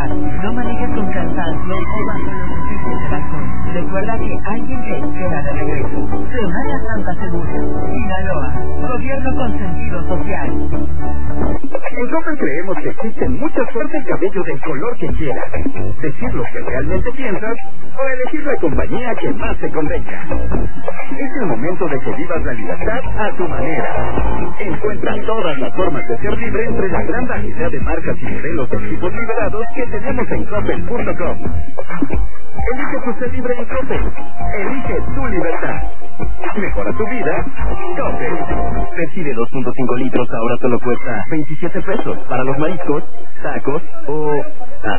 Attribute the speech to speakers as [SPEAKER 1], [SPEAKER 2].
[SPEAKER 1] manejar. No manejes con cansancio o bajo los efectos del alcohol. Recuerda que alguien te espera de regreso. Semana Santa Segura. Sinaloa. Gobierno con sentido social.
[SPEAKER 2] En Coppel creemos que existen muchas formas de cabello del color que quieras. Decir lo que realmente piensas o elegir la compañía que más te convenga. Es el momento de que vivas la libertad a tu manera. Encuentra todas las formas de ser libre entre la gran variedad de marcas y modelos de equipos liberados que tenemos en Coppel.com. Elige tu ser libre en Coppel. Elige tu libertad. Mejora tu vida. Coppel.
[SPEAKER 3] Recibe 2.5 litros, ahora solo cuesta 27 pesos. Para los mariscos, tacos o